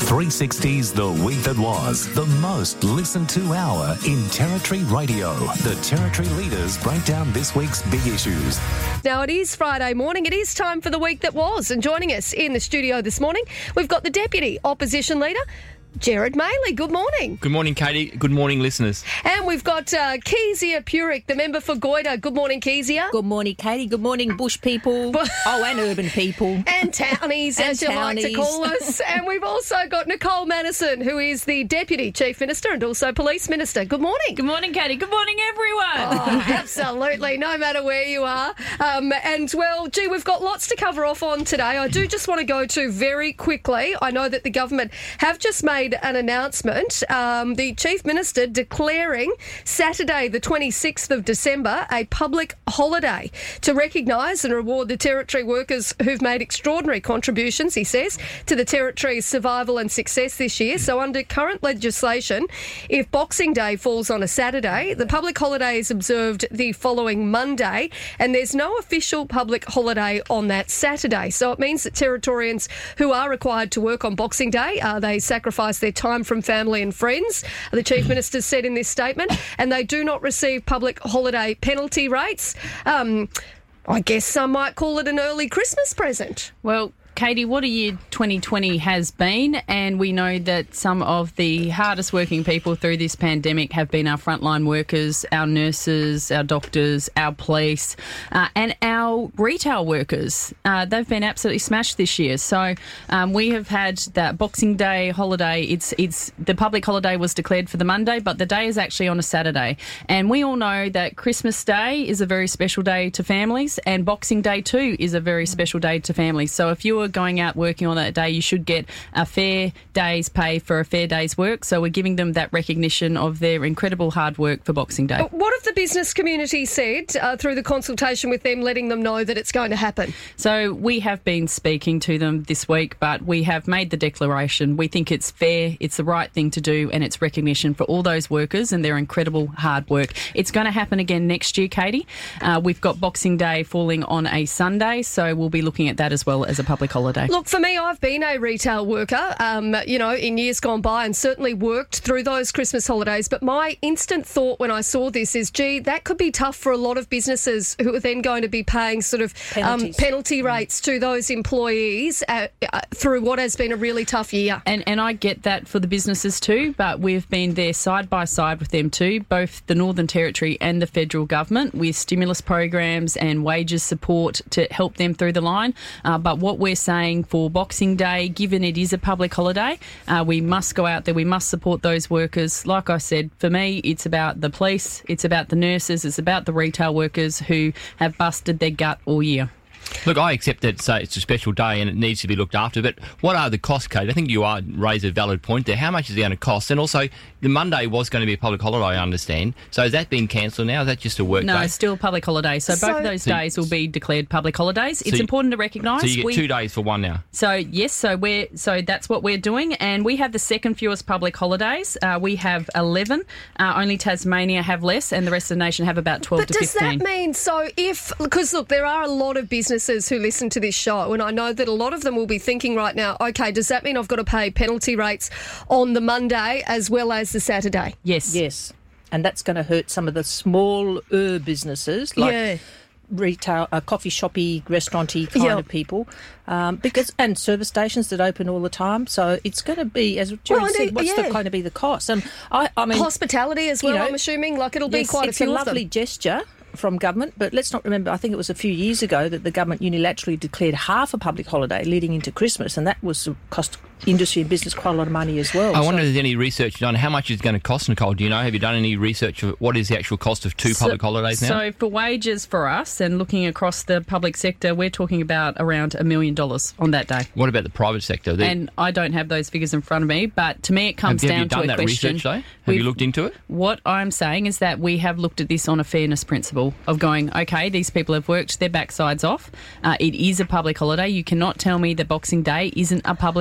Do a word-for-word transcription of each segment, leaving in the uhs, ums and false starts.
three sixty's The Week That Was, the most listened to hour in Territory Radio. The Territory leaders break down this week's big issues. Now, it is Friday morning. It is time for The Week That Was. And joining us in the studio this morning, we've got the Deputy Opposition Leader, Gerard Maley. Good morning. Good morning, Katie. Good morning, listeners. And we've got uh, Kezia Purick, the member for Goyder. Good morning, Kezia. Good morning, Katie. Good morning, bush people. oh, and urban people. And townies, and as you townies. like to call us. And we've also got Nicole Manison, who is the Deputy Chief Minister and also Police Minister. Good morning. Good morning, Katie. Good morning, everyone. Oh, absolutely, no matter where you are. Um, and, well, gee, we've got lots to cover off on today. I do just want to go to very quickly. I know that the government have just made an announcement. Um, the Chief Minister declaring Saturday the twenty-sixth of December a public holiday to recognise and reward the Territory workers who've made extraordinary contributions, he says, to the Territory's survival and success this year. So under current legislation, if Boxing Day falls on a Saturday, the public holiday is observed the following Monday, and there's no official public holiday on that Saturday. So it means that Territorians who are required to work on Boxing Day, uh, they sacrifice their time from family and friends, the Chief Minister said in this statement, and they do not receive public holiday penalty rates. Um, I guess some might call it an early Christmas present. Well, Katie, what a year twenty twenty has been, and we know that some of the hardest working people through this pandemic have been our frontline workers, our nurses, our doctors, our police, uh, and our retail workers. Uh, they've been absolutely smashed this year. So um, we have had that Boxing Day holiday. It's it's the public holiday was declared for the Monday, but the day is actually on a Saturday. And we all know that Christmas Day is a very special day to families, and Boxing Day too is a very special day to families. So if you were going out working on that day, you should get a fair day's pay for a fair day's work. So we're giving them that recognition of their incredible hard work for Boxing Day. What have the business community said uh, through the consultation with them, letting them know that it's going to happen? So we have been speaking to them this week, but we have made the declaration. We think it's fair, it's the right thing to do, and it's recognition for all those workers and their incredible hard work. It's going to happen again next year, Katie. Uh, we've got Boxing Day falling on a Sunday, so we'll be looking at that as well as a public holiday. Holiday. Look, for me, I've been a retail worker, um, you know, in years gone by, and certainly worked through those Christmas holidays. But my instant thought when I saw this is, gee, that could be tough for a lot of businesses who are then going to be paying sort of um, penalty rates to those employees uh, uh, through what has been a really tough year. And and I get that for the businesses too, but we've been there side by side with them too, both the Northern Territory and the federal government, with stimulus programs and wages support to help them through the line. Uh, but what we're saying for Boxing Day, given it is a public holiday, uh, we must go out there, we must support those workers. Like I said, for me, it's about the police, it's about the nurses, it's about the retail workers who have busted their gut all year. Look, I accept that so it's a special day and it needs to be looked after, but what are the costs, Kate? I think you are raise a valid point there. How much is it going to cost? And also, the Monday was going to be a public holiday, I understand. So has that been cancelled now? Is that just a work no, day? No, it's still a public holiday. So, so both of those so days will be declared public holidays. It's so you, important to recognise. So you get we, two days for one now? So, yes, so we're so that's what we're doing. And we have the second fewest public holidays. Uh, we have eleven. Uh, only Tasmania have less, and the rest of the nation have about twelve but to fifteen. But does that mean, so if, because look, there are a lot of businesses who listen to this show, and I know that a lot of them will be thinking right now, okay, does that mean I've got to pay penalty rates on the Monday as well as the Saturday? Yes. Yes. And that's going to hurt some of the smaller businesses, like yeah. retail, uh, coffee shoppy, restauranty kind yep. of people, um, because and service stations that open all the time. So it's going to be, as Jerry well, said, what's yeah. the, going to be the cost? And I, I mean, hospitality as well. You know, I'm assuming, like it'll yes, be quite a few It's a of them. lovely gesture from government, but let's not remember, I think it was a few years ago that the government unilaterally declared half a public holiday leading into Christmas, and that was cost industry and business quite a lot of money as well. I so. wonder if there's any research done. How much is it going to cost, Nicole? Do you know? Have you done any research of what is the actual cost of two so, public holidays now? So for wages for us and looking across the public sector, we're talking about around a million dollars on that day. What about the private sector? The, and I don't have those figures in front of me, but to me it comes have, down have you done to a that question. Research, though? Have We've, you looked into it? What I'm saying is that we have looked at this on a fairness principle of going, okay, these people have worked their backsides off. Uh, it is a public holiday. You cannot tell me that Boxing Day isn't a public holiday.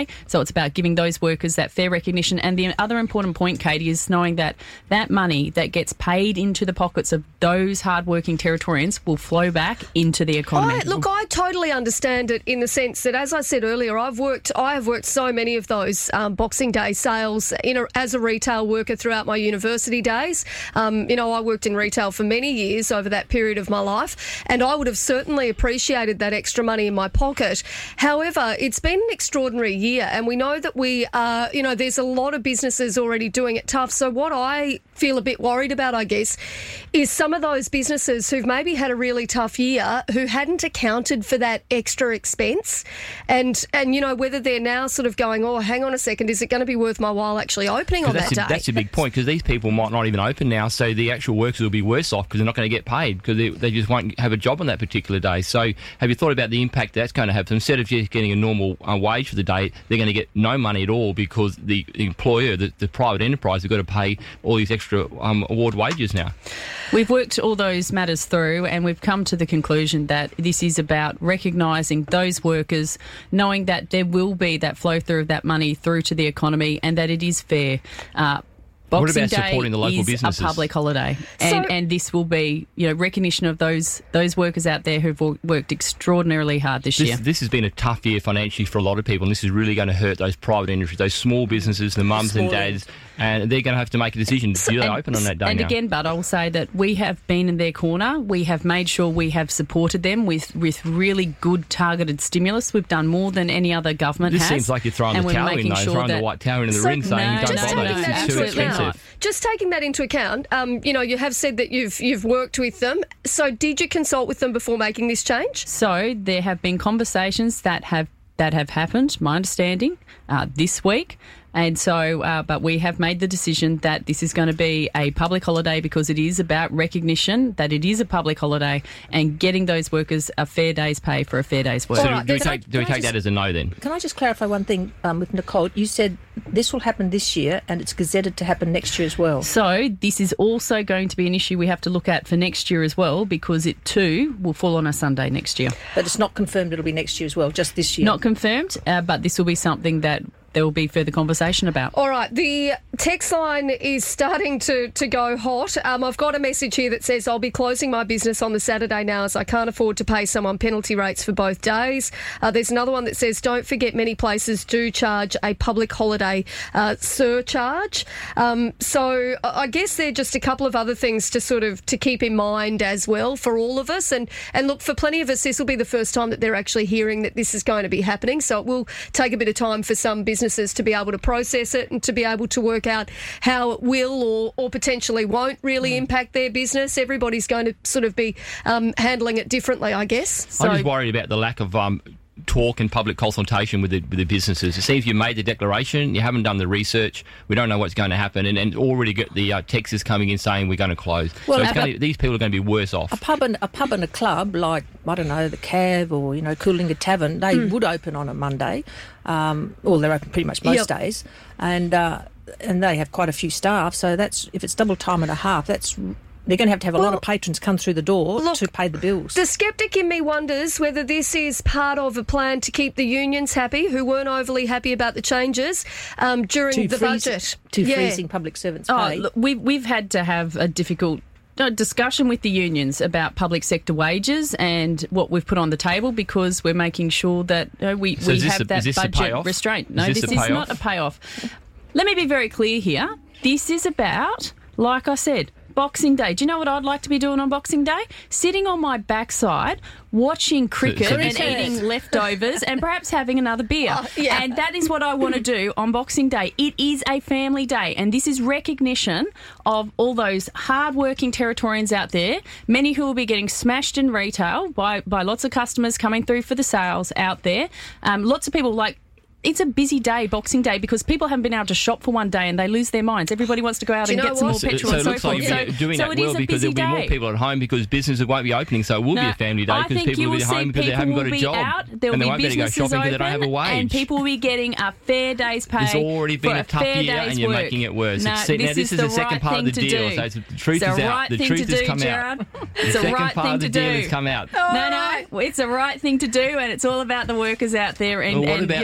holiday. So it's about giving those workers that fair recognition. And the other important point, Katie, is knowing that that money that gets paid into the pockets of those hardworking Territorians will flow back into the economy. I, look, I totally understand it in the sense that, as I said earlier, I've worked, I have worked so many of those um, Boxing Day sales in a, as a retail worker throughout my university days. Um, you know, I worked in retail for many years over that period of my life, and I would have certainly appreciated that extra money in my pocket. However, it's been an extraordinary year, and we know that we are, you know, there's a lot of businesses already doing it tough. So what I feel a bit worried about, I guess, is some of those businesses who've maybe had a really tough year who hadn't accounted for that extra expense, and and you know, whether they're now sort of going, oh, hang on a second, is it going to be worth my while actually opening on that a, day? That's a big point, because these people might not even open now, so the actual workers will be worse off because they're not going to get paid because they, they just won't have a job on that particular day. So have you thought about the impact that's going to have? So instead of just getting a normal uh, wage for the day, they're going to get no money at all because the employer, the, the private enterprise, have got to pay all these extra um, award wages now. We've worked all those matters through, and we've come to the conclusion that this is about recognising those workers, knowing that there will be that flow through of that money through to the economy, and that it is fair. Uh, Boxing what about Day supporting the local is businesses? A public holiday, and, So- and this will be, you know, recognition of those those workers out there who've wo- worked extraordinarily hard this, This, year. this has been a tough year financially for a lot of people, and this is really going to hurt those private industries, those small businesses, the mums and dads, and they're going to have to make a decision. Do they and, open on that day And now? again, Bud, I'll say that we have been in their corner. We have made sure we have supported them with, with really good targeted stimulus. We've done more than any other government This has. seems like you're throwing and the we're towel in, making though, sure throwing that, the white towel into the So- ring, saying No, don't just bother, taking this that is into too account. expensive. Just taking that into account, um, you know, you have said that you've you've worked with them. So did you consult with them before making this change? So there have been conversations that have that have happened, my understanding, uh, this week. And so, uh, but we have made the decision that this is going to be a public holiday because it is about recognition that it is a public holiday and getting those workers a fair day's pay for a fair day's work. So All do, right, do we there's- take, do we can I take just- that as a no then? Can I just clarify one thing um, with Nicole? You said this will happen this year and it's gazetted to happen next year as well. So this is also going to be an issue we have to look at for next year as well, because it too will fall on a Sunday next year. But it's not confirmed it'll be next year as well, just this year. Not confirmed, uh, but this will be something that there will be further conversation about. All right, the text line is starting to, to go hot. Um, I've got a message here that says, I'll be closing my business on the Saturday now as I can't afford to pay someone penalty rates for both days. Uh, there's another one that says, don't forget many places do charge a public holiday uh, surcharge. Um, so I guess there are just a couple of other things to sort of to keep in mind as well for all of us. And, and look, for plenty of us, this will be the first time that they're actually hearing that this is going to be happening. So it will take a bit of time for some businesses to be able to process it and to be able to work out how it will or, or potentially won't really impact their business. Everybody's going to sort of be um, handling it differently, I guess. So- I'm just worried about the lack of um, talk and public consultation with the, with the businesses. It seems you made the declaration, you haven't done the research, we don't know what's going to happen, and, and already got the uh, texts coming in saying we're going to close. Well, so it's uh, going to, these people are going to be worse off. A pub and a pub and a club like, I don't know, the Cav or, you know, Coolinga Tavern, they Mm. would open on a Monday. Um, well, they're open pretty much most Yep. days, and uh, and they have quite a few staff. So that's if it's double time and a half, that's they're going to have to have a Well, lot of patrons come through the door look, to pay the bills. The sceptic in me wonders whether this is part of a plan to keep the unions happy, who weren't overly happy about the changes um, during to the freeze, budget. to Yeah. freezing public servants' Oh, pay. look, we've, we've had to have a difficult uh, discussion with the unions about public sector wages and what we've put on the table, because we're making sure that you know, we, So we is this have a- that is this a budget payoff? restraint. Is No, this this, a is payoff? not a payoff. Let me be very clear here. This is about, like I said, Boxing Day. Do you know what I'd like to be doing on Boxing Day? Sitting on my backside, watching cricket so and this- eating leftovers and perhaps having another beer. Oh, yeah. And that is what I want to do on Boxing Day. It is a family day, and this is recognition of all those hard-working Territorians out there, many who will be getting smashed in retail by, by lots of customers coming through for the sales out there. Um, lots of people like... It's a busy day, Boxing Day, because people haven't been able to shop for one day and they lose their minds. Everybody wants to go out Do you and know get some what? more So, petrol so and it so looks forth. like so, you're doing so that it is well a because busy there'll be more day. people at home because businesses won't be opening, so it will be No, a family day I because think people you will be will home see because they people haven't got will a be job out, there will and they be won't be able to go businesses shopping because they don't have a open, wage. and people will be getting a fair day's pay. It's already been for a tough fair year day's and you're work. making it worse. No, It's- now, this, this is the the second right part of thing the to deal. do. So it's- the truth it's is the out. right The thing truth to has do, come out. Gerard. The It's the second right part thing of the to deal do. has come out. No, no, it's the right thing to do, and it's all about the workers out there. And, Well, what and about you know, the, what the about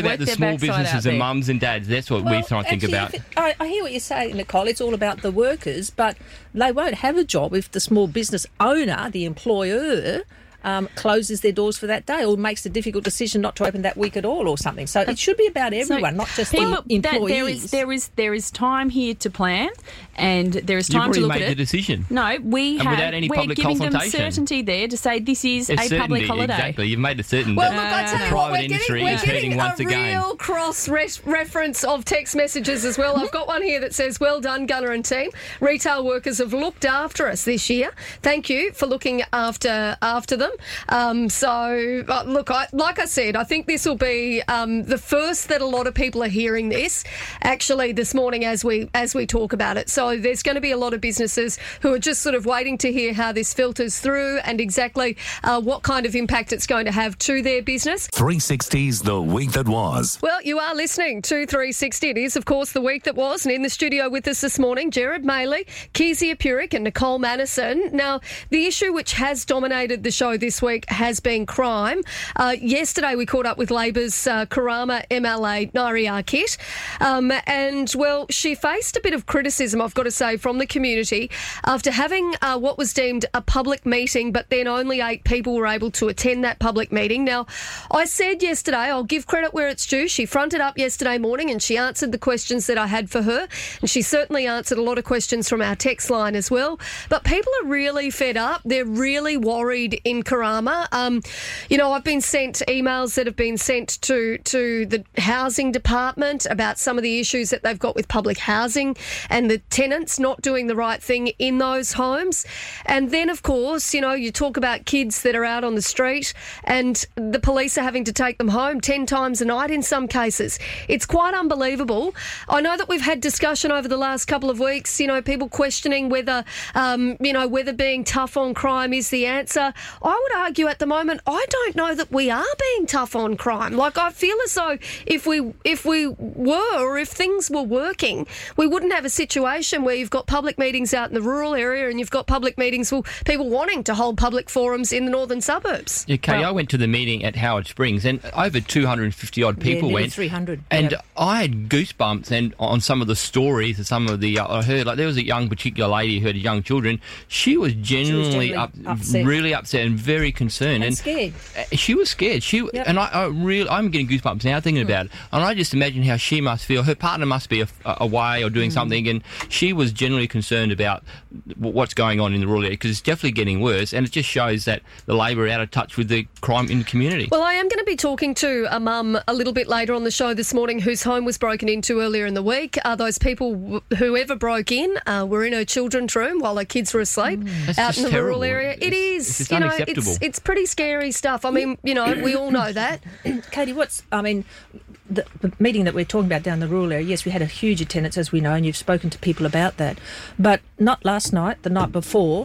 about work the their small backside out businesses and there. mums and dads. That's what Well, we're trying to think actually, about. if it- I, I hear what you're saying, Nicole. It's all about the workers, but they won't have a job if the small business owner, the employer, um, closes their doors for that day or makes the difficult decision not to open that week at all or something. So it should be about everyone, not just People- the that- employees. there is there is there is time here to plan, and there is You've time to already look made at the it. decision. No, we And have. without any we're public giving them consultation. certainty there to say this is There's a certainty, public holiday. exactly. You've made it certain Well, that look, I tell you what, private we're industry getting, is we're getting hurting once a again. real cross-reference of text messages as well. I've got one here that says, well done, Gunner and team. Retail workers have looked after us this year. Thank you for looking after after them. Um, so, uh, look, I, like I said, I think this will be um, the first that a lot of people are hearing this, actually, this morning as we as we talk about it. So there's going to be a lot of businesses who are just sort of waiting to hear how this filters through and exactly uh, what kind of impact it's going to have to their business. three sixty's The Week That Was. Well, you are listening to three sixty. It is, of course, the week that was. And in the studio with us this morning, Jared Maley, Kezia Purick and Nicole Madison. Now, the issue which has dominated the show this week has been crime. Uh, yesterday, we caught up with Labor's uh, Karama M L A, Nairi Arkit. Um, and, well, she faced a bit of criticism, I've got to say, from the community after having uh, what was deemed a public meeting, but then only eight people were able to attend that public meeting. Now, I said yesterday, I'll give credit where it's due. She fronted up yesterday morning and she answered the questions that I had for her. And she certainly answered a lot of questions from our text line as well. But people are really fed up. They're really worried in Karama. Um, you know, I've been sent emails that have been sent to, to the housing department about some of the issues that they've got with public housing and the tenants not doing the right thing in those homes. And then, of course, you know, you talk about kids that are out on the street and the police are having to take them home ten times a night in some cases. It's quite unbelievable. I know that we've had discussion over the last couple of weeks, you know, people questioning whether, um, you know, whether being tough on crime is the answer. I would argue at the moment, I don't know that we are being tough on crime. Like, I feel as though if we if we were, or if things were working, we wouldn't have a situation where you've got public meetings out in the rural area and you've got public meetings for people wanting to hold public forums in the northern suburbs. Yeah, Katie, Well- I went to the meeting at Howard Springs and over two hundred fifty odd people yeah, nearly went. three hundred. And Yep. I had goosebumps and on some of the stories and some of the, uh, I heard, like there was a young particular lady who had young children. She was genuinely genuinely up, upset. really upset and very concerned. And scared. uh, She was scared. She Yep. And I, I really, I'm getting goosebumps now thinking about it. And I just imagine how she must feel. Her partner must be a, away or doing something, and she was generally concerned about w- what's going on in the rural area because it's definitely getting worse, and it just shows that the Labor are out of touch with the crime in the community. Well, I am going to be talking to a mum a little bit later on the show this morning whose home was broken into earlier in the week. Uh, those people, w- whoever broke in, uh, were in her children's room while her kids were asleep That's out just in the terrible. rural area. It It's- is, it's just you know, unacceptable. it's, it's pretty scary stuff. I mean, you know, we all know that. Katie, what's, I mean, the, the meeting that we're talking about down the rural area, yes, we had a huge attendance, as we know, and you've spoken to people about that. But not last night, the night before,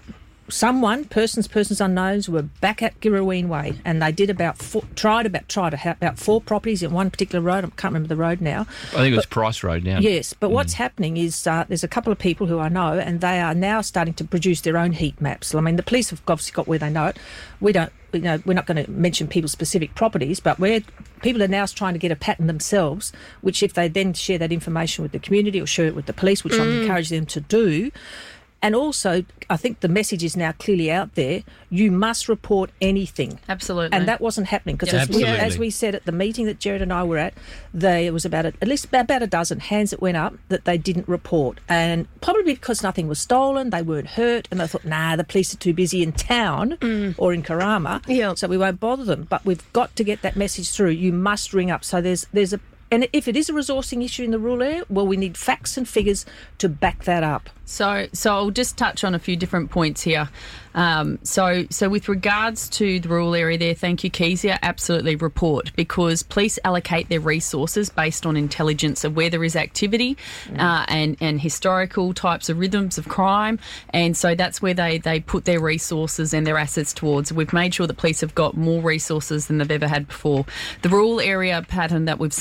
someone, persons, persons unknowns, were back at Girraween Way, and they did about four, tried about tried to have about four properties in one particular road. I can't remember the road now. I think it was Price Road now. Yes, but what's happening is uh, there's a couple of people who I know, and they are now starting to produce their own heat maps. I mean, the police have obviously got where they know it. We don't. You know, we're not going to mention people's specific properties, but where people are now trying to get a pattern themselves, which if they then share that information with the community or share it with the police, which I encourage them to do. And also, I think the message is now clearly out there, you must report anything. Absolutely. And that wasn't happening because Yeah, as, we, absolutely. as we said at the meeting that Jared and I were at, there was about a, at least about a dozen hands that went up that they didn't report. And probably because nothing was stolen, they weren't hurt, and they thought, nah, the police are too busy in town or in Karama, Yeah. so we won't bother them. But we've got to get that message through. You must ring up. So there's there's a and if it is a resourcing issue in the rural area, well, we need facts and figures to back that up. So, so I'll just touch on a few different points here. Um, so, so with regards to the rural area there, thank you, Kezia, absolutely report, because police allocate their resources based on intelligence of where there is activity uh, and, and historical types of rhythms of crime. And so that's where they, they put their resources and their assets towards. We've made sure the police have got more resources than they've ever had before. The rural area pattern that we've seen this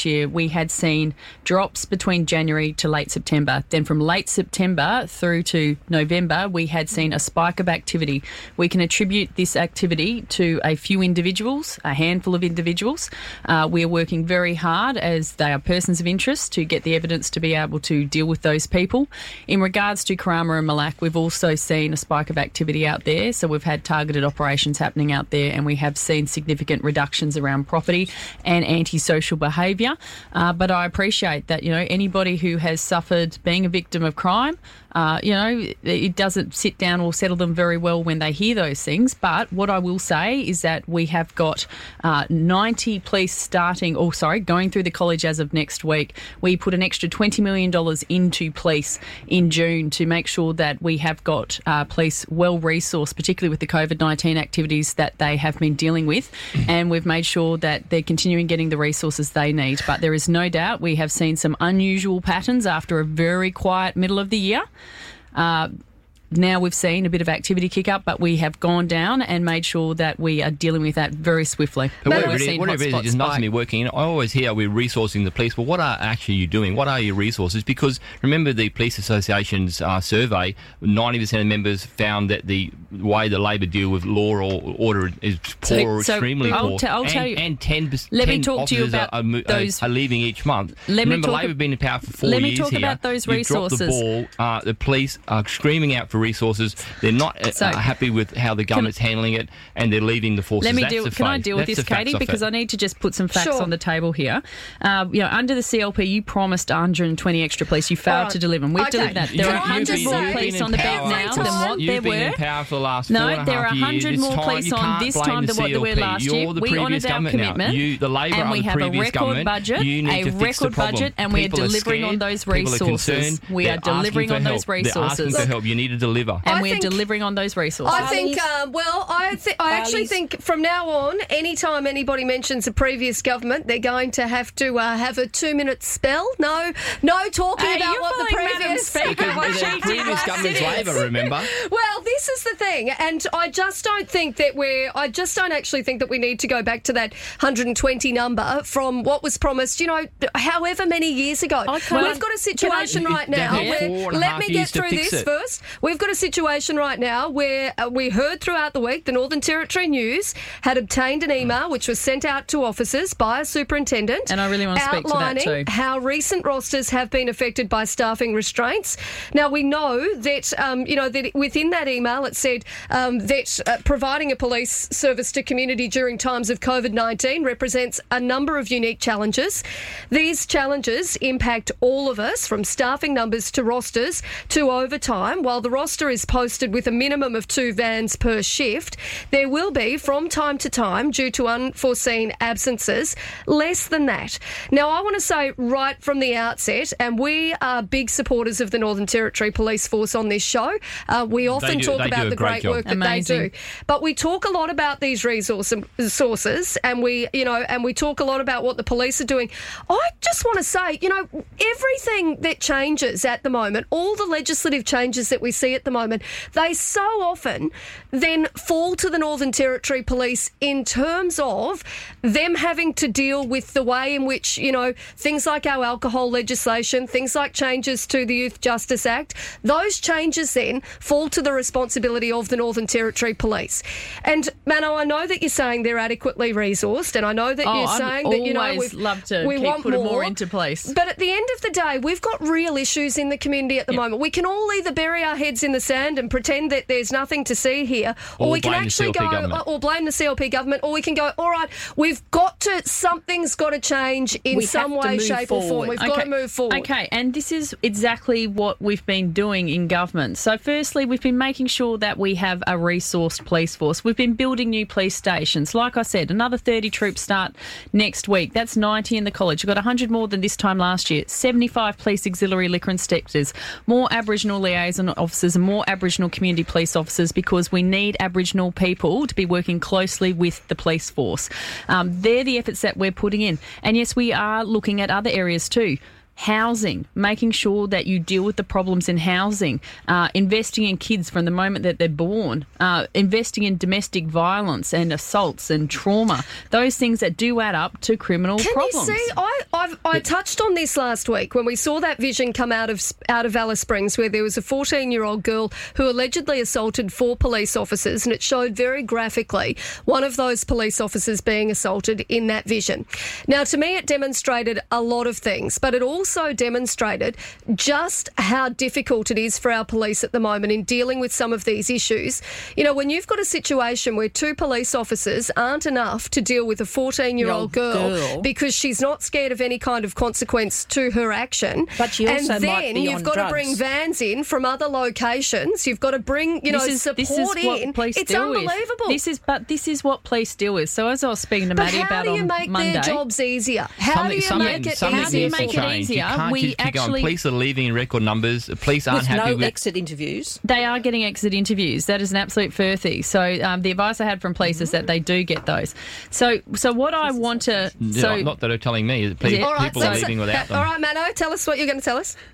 this year, we had seen drops between January to late September. Then from late September through to November, we had seen a spike of activity. We can attribute this activity to a few individuals, a handful of individuals. Uh, we are working very hard, as they are persons of interest, to get the evidence to be able to deal with those people. In regards to Karama and Malak, we've also seen a spike of activity out there. So we've had targeted operations happening out there, and we have seen significant reductions around property and antisocial behaviour. Uh, but I appreciate that, you know, anybody who has suffered being a victim of crime, Uh, you know, it doesn't sit down or settle them very well when they hear those things. But what I will say is that we have got uh, ninety police starting, or sorry, going through the college as of next week. We put an extra twenty million dollars into police in June to make sure that we have got uh, police well resourced, particularly with the COVID nineteen activities that they have been dealing with. And we've made sure that they're continuing getting the resources they need. But there is no doubt we have seen some unusual patterns after a very quiet middle of the year. Uh, now we've seen a bit of activity kick up, but we have gone down and made sure that we are dealing with that very swiftly. But whatever it is, whatever it is, it's not to be working. I always hear we're resourcing the police. Well, what are actually you doing? What are your resources? Because remember the Police Association's uh, survey, ninety percent of members found that the way the Labor deal with law or order is poor so, or so extremely I'll poor. T- I'll and, tell you. And ten percent Let me talk to you about are, are, those. Are leaving each month. Let remember, me talk Labor have been in power for four let years me talk here. about those You've resources. dropped the ball. Uh, the police are screaming out for resources. They're not uh, So, uh, happy with how the government's can, handling it, and they're leaving the forces. Let me That's deal. the Can I fact. deal That's with this, the facts Katie? of Because it. I need to just put some facts Sure. on the table here. Uh, you know, under the C L P, you promised one hundred twenty extra police. You failed All right. to deliver them. We've Okay. delivered that. Can There I are one hundred just more say- police You've on the been in beat power now for- than what You've there been in were. power for the last No, four and a there half are years. one hundred It's more time- police you on can't this blame time the than what there were C L P. last You're year. the We previous honoured our government now. commitment, You, the Labor, and are we the have a previous record government. budget, You need a to fix the record problem. budget, and we are People delivering scared. on those People are resources. concerned. We They're are delivering asking on for those help. They're asking resources. for help. You need to deliver. And I we're think- delivering on those resources. I think, uh, well, I, th- I actually Barley's- think from now on, anytime anybody mentions a previous government, they're going to have to uh, have a two-minute spell. No, no talking Hey, about you're what the following Madam previous... Speaker. Because What the she did previous last government's year. Labor, remember? Well, this is the thing, and I just don't think that we're. I just don't actually think that we need to go back to that one hundred twenty number from what was promised. You know, however many years ago. I can't- We've got a situation Can I- right now They've had where. four and a Let half me get years to through fix this it. first. We've got a situation right now where uh, we heard throughout the week the Northern Territory News had obtained an email which was sent out to officers by a superintendent, And I really want to speak to that outlining too. how recent rosters have been affected by staffing restraints. Now we know that um, you know that within that email it said um, that uh, providing a police service to community during times of COVID nineteen represents a number of unique challenges. These challenges impact all of us, from staffing numbers to rosters to overtime. While the roster is posted with a minimum of two vans per shift, there will be, from time to time, due to unforeseen absences, less than that. Now, I want to say right from the outset, and we are big supporters of the Northern Territory Police Force on this show. Uh, we often do- talk they do about a the great great job. work that Amazing. they do, but we talk a lot about these resource sources, and we, you know, and we talk a lot about what the police are doing. I just want to say, you know, everything that changes at the moment, all the legislative changes that we see at the moment, they so often then fall to the Northern Territory Police in terms of them having to deal with the way in which, you know, things like our alcohol legislation, things like changes to the Youth Justice Act, those changes then fall to the responsibility of the Northern Territory Police. And, Mano, I know that you're saying they're adequately resourced, and I know that Oh, you're I'd saying that, you know, always we've, love to we keep want putting more, more into place. But at the end of the day, we've got real issues in the community at the Yeah. moment. We can all either bury our heads in the sand and pretend that there's nothing to see here, or, Or we can blame the actually C L P go, government. or blame the C L P government, or we can go, all right, we've got to, something's got to change in We some have to way, move shape or form. forward. We've got to move forward. Okay, and this is exactly what we've been doing in government. So firstly, we've been making sure that we have a resourced police force. We've been building new police stations. Like I said, another thirty troops start next week. That's ninety in the college. We've got one hundred more than this time last year. seventy-five police auxiliary liquor inspectors, more Aboriginal liaison officers and more Aboriginal community police officers, because we need Aboriginal people to be working closely with the police force. Um, they're the efforts that we're putting in. And yes, we are looking at other areas too. housing, making sure that you deal with the problems in housing, uh, investing in kids from the moment that they're born, uh, investing in domestic violence and assaults and trauma, those things that do add up to criminal Can problems. you see, I, I've, I touched on this last week when we saw that vision come out of out of Alice Springs, where there was a fourteen-year-old girl who allegedly assaulted four police officers, and it showed very graphically one of those police officers being assaulted in that vision. Now, to me, it demonstrated a lot of things, but it also also demonstrated just how difficult it is for our police at the moment in dealing with some of these issues. You know, when you've got a situation where two police officers aren't enough to deal with a fourteen-year-old girl, girl because she's not scared of any kind of consequence to her action. But she also and then might be you've on got drugs. to bring vans in from other locations. You've got to bring, you know, This is- support this is what in. police It's deal with. unbelievable. This is, but this is what police deal with. So as I was speaking to but Maddie how about do you on make Monday, their jobs easier? How Something- do you something- make it something how do you needs to make easier? it change. easier? You can't We keep, keep going. actually- Police are leaving in record numbers. Police aren't With happy no with exit interviews. They are getting exit interviews. That is an absolute furphy. So um, the advice I had from police is that they do get those. So so what I want to... Yeah, So, not that they're telling me. Pe- Yeah. All right, people are let's- leaving without them. All right, Mano, tell us what you're going to tell us.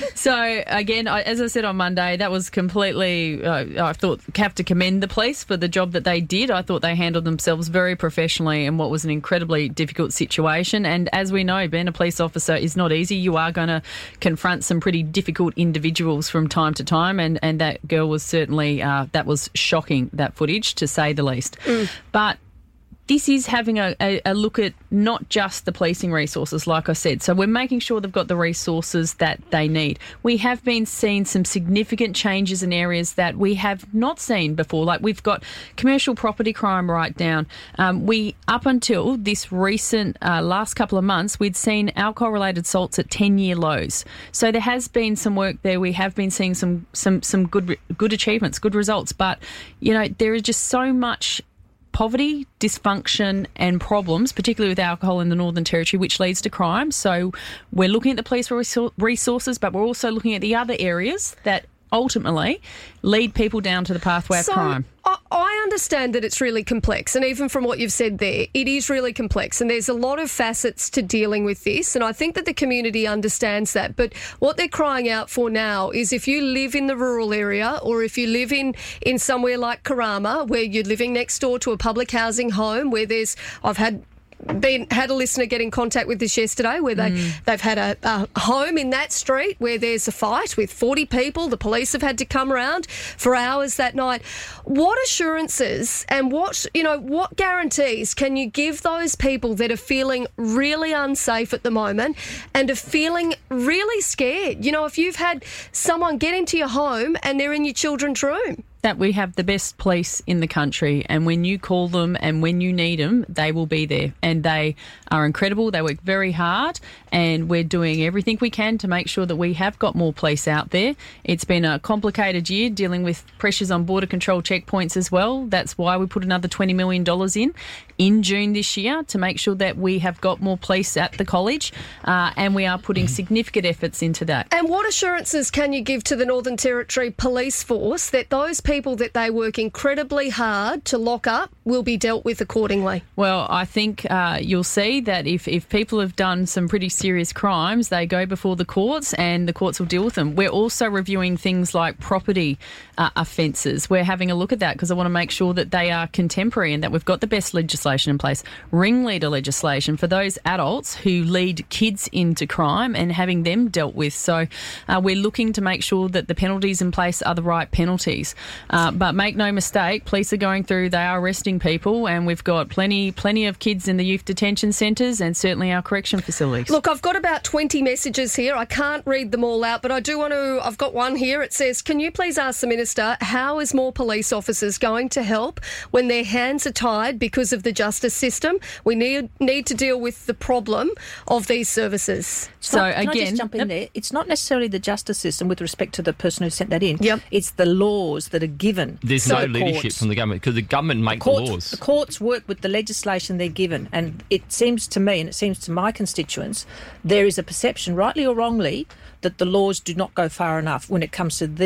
so again, I, as I said on Monday, that was completely... Uh, I thought have to commend the police for the job that they did. I thought they handled themselves very professionally in what was an incredibly difficult situation. And as we know, being a police officer is not easy. You are going to confront some pretty difficult individuals from time to time, and, and that girl was certainly... Uh, that was shocking, that footage, to say the least. Mm. But this is having a, a, a look at not just the policing resources, like I said. So we're making sure they've got the resources that they need. We have been seeing some significant changes in areas that we have not seen before. Like we've got commercial property crime right down. Um, we, up until this recent uh, last couple of months, we'd seen alcohol-related assaults at ten-year lows. So there has been some work there. We have been seeing some some some good good achievements, good results. But, you know, there is just so much poverty, dysfunction and problems, particularly with alcohol in the Northern Territory, which leads to crime. So we're looking at the police resources, but we're also looking at the other areas that ultimately lead people down to the pathway so, of crime. I, I understand that it's really complex, and even from what you've said there, it is really complex, and there's a lot of facets to dealing with this, and I think that the community understands that. But what they're crying out for now is if you live in the rural area, or if you live in, in somewhere like Karama, where you're living next door to a public housing home, where there's, I've had Been had a listener get in contact with this yesterday where they, mm. they've had a, a home in that street where there's a fight with forty people. The police have had to come around for hours that night. What assurances and what, you know, what guarantees can you give those people that are feeling really unsafe at the moment and are feeling really scared? You know, if you've had someone get into your home and they're in your children's room. That we have the best police in the country, and when you call them and when you need them, they will be there, and they are incredible. They work very hard, and we're doing everything we can to make sure that we have got more police out there. It's been a complicated year dealing with pressures on border control checkpoints as well. That's why we put another twenty million dollars in in June this year to make sure that we have got more police at the college, uh, and we are putting significant efforts into that. And what assurances can you give to the Northern Territory Police Force that those people that they work incredibly hard to lock up will be dealt with accordingly? Well, I think uh, you'll see that if, if people have done some pretty serious crimes, they go before the courts and the courts will deal with them. We're also reviewing things like property uh, offences. We're having a look at that because I want to make sure that they are contemporary and that we've got the best legislation in place. Ringleader legislation for those adults who lead kids into crime and having them dealt with. So uh, we're looking to make sure that the penalties in place are the right penalties. Uh, but make no mistake, police are going through, they are arresting people, and we've got plenty plenty of kids in the youth detention centres and certainly our correction facilities. Look, I've got about twenty messages here. I can't read them all out, but I do want to, I've got one here. It says, can you please ask the Minister, how is more police officers going to help when their hands are tied because of the justice system? We need need to deal with the problem of these services. So Can again, I just jump in yep. there? It's not necessarily the justice system with respect to the person who sent that in. Yep. It's the laws that are given. There's to no the leadership courts. from the government because the government make the, Courts, laws. the courts work with the legislation they're given, and it seems to me, and it seems to my constituents, there is a perception, rightly or wrongly, that the laws do not go far enough when it comes to this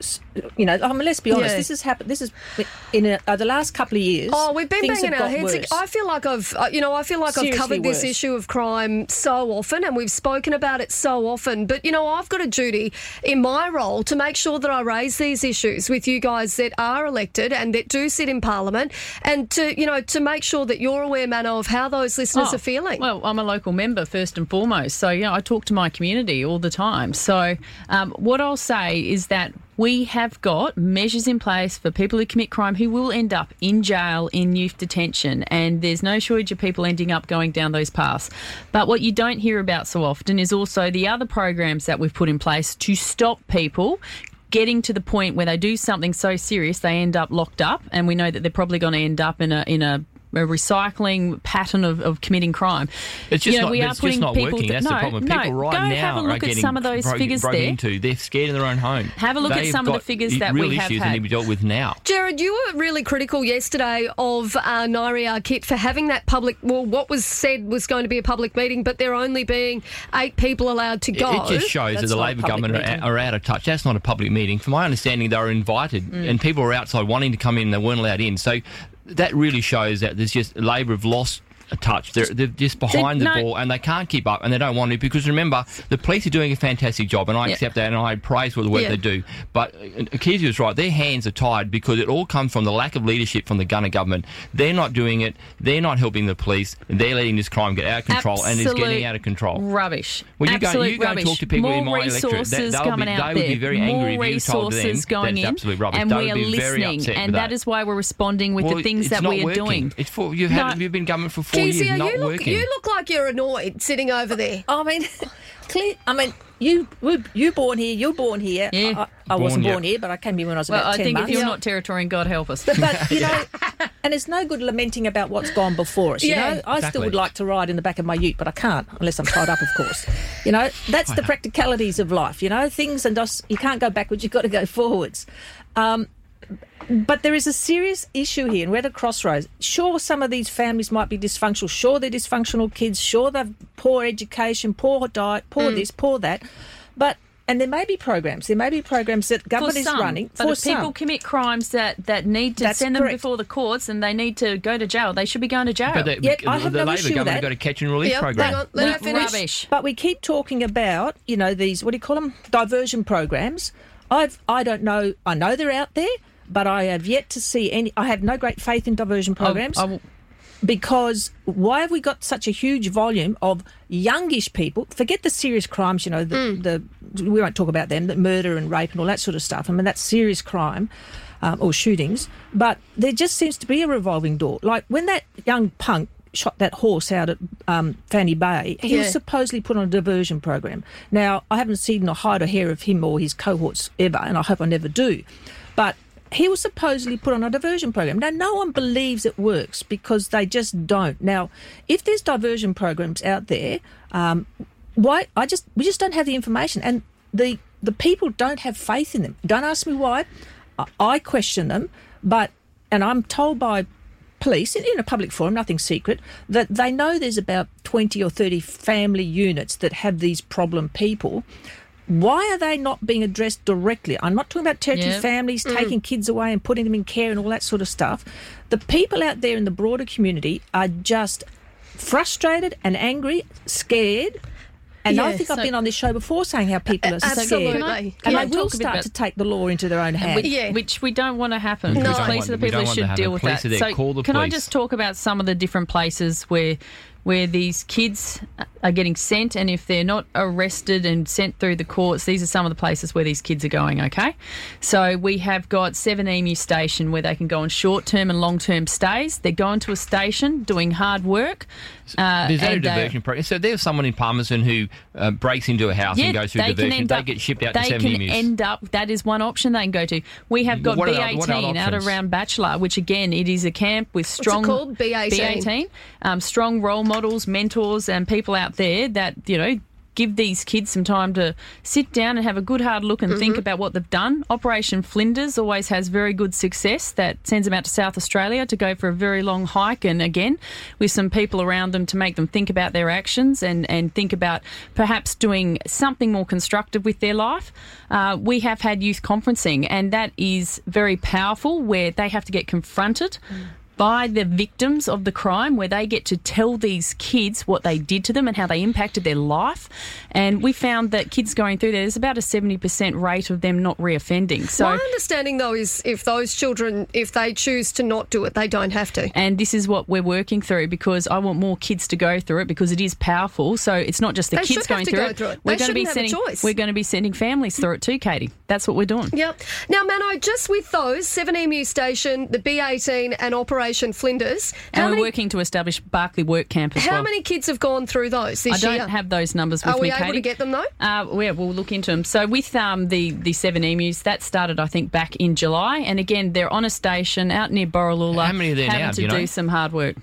You know, I mean, let's be honest. Yeah. This has happened. This is in a, uh, the last couple of years. Oh, we've been things banging have our got heads. worse. I feel like I've, uh, you know, I feel like Seriously I've covered this worse. issue of crime so often, and we've spoken about it so often. But you know, I've got a duty in my role to make sure that I raise these issues with you guys that are elected and that do sit in Parliament, and to, you know, to make sure that you're aware, Mano, of how those listeners Oh, are feeling. Well, I'm a local member first and foremost, so you know I talk to my community all the time. So um, what I'll say is that we have got measures in place for people who commit crime who will end up in jail, in youth detention, and there's no shortage of people ending up going down those paths. But what you don't hear about so often is also the other programs that we've put in place to stop people getting to the point where they do something so serious they end up locked up, and we know that they're probably going to end up in a in a a recycling pattern of, of committing crime. It's just you know, not, we are it's putting just not people working. th- That's no, the problem. no, People right go now have a are look at getting some of those broken, figures broken there. into. They're scared in their own home. Have a look at They've some of the got figures that real we have issues had. that need to be dealt with now. Jared, you were really critical yesterday of uh, Nairi Arkit for having that public, well, what was said was going to be a public meeting, but there only being eight people allowed to It, go. it just shows That's that the not a Labor public government are, meeting. are out of touch. That's not a public meeting. From my understanding, they were invited and people were outside wanting to come in and they weren't allowed in. So that really shows that there's just Labor have lost a touch. They're, they're just behind They- the no. ball and they can't keep up and they don't want to, because remember, the police are doing a fantastic job and I Yeah. accept that and I praise for the work Yeah. they do. But Kezia is right. Their hands are tied because it all comes from the lack of leadership from the Gunner government. They're not doing it. They're not helping the police. And they're letting this crime get out of control and it's Absolute getting out of control. Rubbish. Well, you go, Absolute you go and rubbish. talk to people More in my electorate. That, resources they'll be, coming out they would there. be very More angry if you told them resources going that's in, absolute rubbish. and they we would are be very listening, upset and with that is why we're responding with well, the things it's that not we are working. doing. It's for, you've, had, No. you've been government for four Kezia, years, not you look, working. you look like you're annoyed sitting over there. I mean, clear. I mean, you were you born here. You're born here. Yeah. I, I Born, wasn't yeah. born here, but I came here when I was Well, about I ten think months. if you're not Territorian, God help us. But, but you know, and it's no good lamenting about what's gone before us. You Yeah. know, I Exactly. still would like to ride in the back of my ute, but I can't unless I'm tied up, of course. You know, that's the practicalities of life. You know, things and just you can't go backwards. You've got to go forwards. Um, but there is a serious issue here, and we're at a crossroads. Sure, some of these families might be dysfunctional. Sure, they're dysfunctional kids. Sure, they've poor education, poor diet, poor Mm. this, poor that. But and there may be programs. There may be programs that government for some, is running but for if people some. commit crimes that, that need to That's send them correct. before the courts and they need to go to jail, they should be going to jail. But the, Yeah, I the, have the no Labor issue with government that. have got a catch and release Yeah, program. hang on, let her But finish. rubbish. But we keep talking about, you know, these, what do you call them, diversion programs. I've, I don't know, I know they're out there, but I have yet to see any, I have no great faith in diversion programs I will- because why have we got such a huge volume of youngish people, forget the serious crimes, you know, the, the we won't talk about them, the murder and rape and all that sort of stuff. I mean, that's serious crime. Um, or shootings, but there just seems to be a revolving door. Like when that young punk shot that horse out at um, Fanny Bay, he Yeah. was supposedly put on a diversion program. Now, I haven't seen a hide or hair of him or his cohorts ever, and I hope I never do. But he was supposedly put on a diversion program. Now, no one believes it works because they just don't. Now, if there's diversion programs out there, um, why? I just we just don't have the information, and the the people don't have faith in them. Don't ask me why. I, I question them, but and I'm told by police in, in a public forum, nothing secret, that they know there's about twenty or thirty family units that have these problem people. Why are they not being addressed directly? I'm not talking about territory Yeah. families taking kids away and putting them in care and all that sort of stuff. The people out there in the broader community are just frustrated and angry, scared. And I Yeah, think I've so- been on this show before saying how people are scared. Absolutely. Can I- And can I they will talk a bit start about- to take the law into their own hands. Which, Yeah. which we don't want to happen. No. Because We don't police want- are the we people don't who want to should happen. deal with Police that. are there. So Call the can I police. just talk about some of the different places where where these kids are getting sent, and if they're not arrested and sent through the courts, these are some of the places where these kids are going, okay? So we have got Seven Emu Station where they can go on short-term and long-term stays. They're going to a station, doing hard work. Uh, There's no and, uh, diversion program. So there's someone in Palmerston who uh, breaks into a house and goes through they can diversion. end They up- get shipped out they to seven can emus. end up, that is one option they can go to. We have got What B are the- what are the eighteen out options? around Bachelor, which again, it is a camp with strong... called? B eighteen? B eighteen. Um, strong role models, mentors and people out there that, you know, give these kids some time to sit down and have a good hard look and mm-hmm. think about what they've done. Operation Flinders always has very good success. That sends them out to South Australia to go for a very long hike, and again, with some people around them to make them think about their actions and, and think about perhaps doing something more constructive with their life. Uh, we have had youth conferencing, and that is very powerful, where they have to get confronted mm. by the victims of the crime, where they get to tell these kids what they did to them and how they impacted their life. And we found that kids going through there, there's about a seventy percent rate of them not reoffending. So my understanding, though, is if those children, if they choose to not do it, they don't have to. And this is what we're working through, because I want more kids to go through it, because it is powerful. So it's not just the they kids going through go it. through it. We're they going to be have sending. A choice. We're going to be sending families through it too, Katie. That's what we're doing. Yep. Now, Mano, just with those, seven E M U Station, the B eighteen, and Operation Flinders. And we're many, working to establish Barclay Work Camp as how well. How many kids have gone through those this I don't year? have those numbers with Are me, we Katie. able to get them, though? Uh, yeah, we'll look into them. So with um, the, the seven E M Us, that started, I think, back in July. And again, they're on a station out near Borroloola. How many are there having now, to do you know? do some hard work.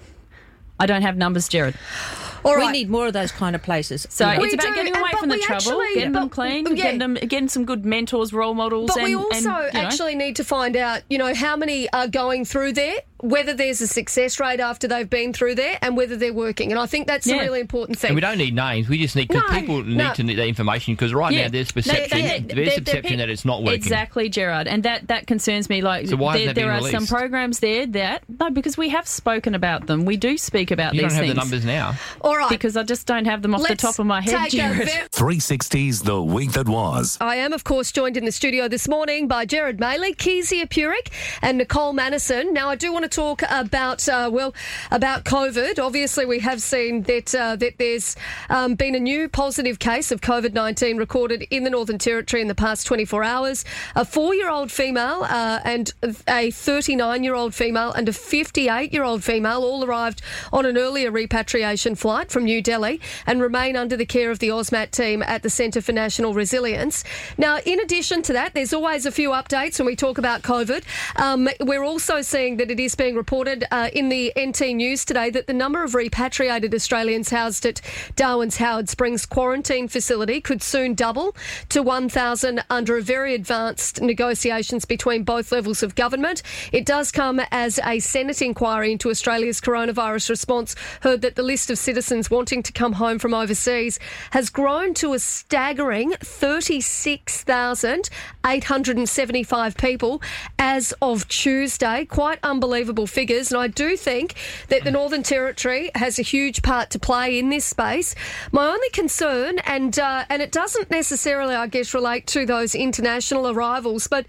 I don't have numbers, Jared. All we right. need more of those kind of places. So We it's about do, getting and- away but from the we trouble, actually- getting but- them clean, yeah. getting them, getting some good mentors, role models. But and, we also and, you know, actually need to find out, you know, how many are going through there, whether there's a success rate after they've been through there, and whether they're working. And I think that's Yeah. a really important thing. And we don't need names. We just need, because No, people need no. to need that information, because right Yeah. now there's They- perception, they- there's they're- they're perception pe- that it's not working. Exactly, Gerard, and that, that concerns me. Like, So why there, hasn't that there been are some released? programs there that no, because we have spoken about them. We do speak about You these don't have things the numbers now. All right. because I just don't have them off Let's the top of my head, take a Jared. ve- three sixty's The Week That Was. I am, of course, joined in the studio this morning by Jared Maley, Kezia Purick, and Nicole Manison. Now, I do want to talk about, uh, well, about COVID. Obviously, we have seen that uh, that there's um, been a new positive case of COVID nineteen recorded in the Northern Territory in the past twenty-four hours. A four-year-old female uh, and a thirty-nine-year-old female and a fifty-eight-year-old female all arrived on an earlier repatriation flight from New Delhi and remain under the care of the AUSMAT team at the Centre for National Resilience. Now, in addition to that, there's always a few updates when we talk about COVID. Um, we're also seeing that it is being reported uh, in the N T News today that the number of repatriated Australians housed at Darwin's Howard Springs quarantine facility could soon double to one thousand under a very advanced negotiations between both levels of government. It does come as a Senate inquiry into Australia's coronavirus response heard that the list of citizens wanting to come home from overseas has grown to a staggering thirty-six thousand eight hundred seventy-five people as of Tuesday. Quite unbelievable figures, and I do think that the Northern Territory has a huge part to play in this space. My only concern, and uh, and it doesn't necessarily, I guess, relate to those international arrivals, but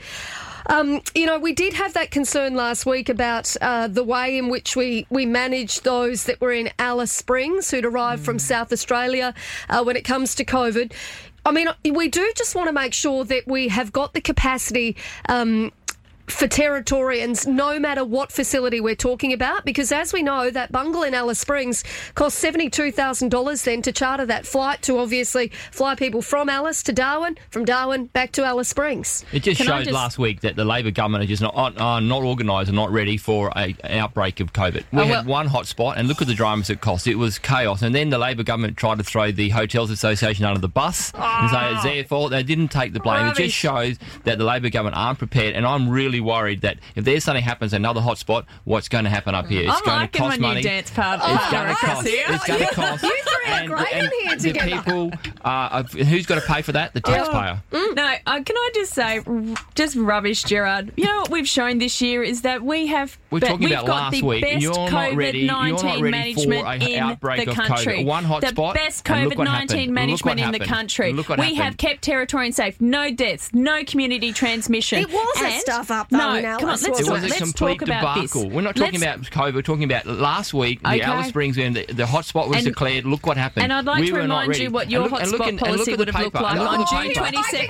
Um, you know, we did have that concern last week about uh, the way in which we, we managed those that were in Alice Springs who'd arrived mm. from South Australia uh, when it comes to COVID. I mean, we do just want to make sure that we have got the capacity um, for Territorians, no matter what facility we're talking about, because as we know, that bungalow in Alice Springs cost seventy-two thousand dollars then to charter that flight to obviously fly people from Alice to Darwin, from Darwin back to Alice Springs. It just Can I showed just- last week that the Labor government are just not are not organised and not ready for a, an outbreak of COVID. We Oh, had well- one hot spot, and look at the dramas it cost. It was chaos. And then the Labor government tried to throw the Hotels Association under the bus and say it's their fault. They didn't take the blame. It just shows that the Labor government aren't prepared, and I'm really worried that if there's something happens, another hot spot, what's going to happen up here? It's I'm going liking to cost my money. new dance part. It's going to across cost. here. It's going to cost. You three are great in here the together. people, uh, who's got to pay for that? The taxpayer. No, uh, can I just say, r- just rubbish, Gerard. You know what we've shown this year is that we have. We're be- talking we've about got last the week. best You're not COVID ready. You're not nineteen ready for management an in outbreak the of country. COVID. One hot the spot, best and look COVID what nineteen happened. Look management what in the happened. country. Look what we happened. have kept Territorians safe. No deaths. No community transmission. It was a and, stuff up, though, No, in come on, Alice, let's wasn't It talk, was a let's complete talk about debacle. this. We're not talking Let's- about COVID. We're talking about last week, the Okay. Alice Springs, when the, the hotspot was And- declared. Look what happened. And I'd like we to were not remind ready. you what And your look- and hotspot look at- and policy look at would the have looked paper. like And look on at the June paper. twenty-second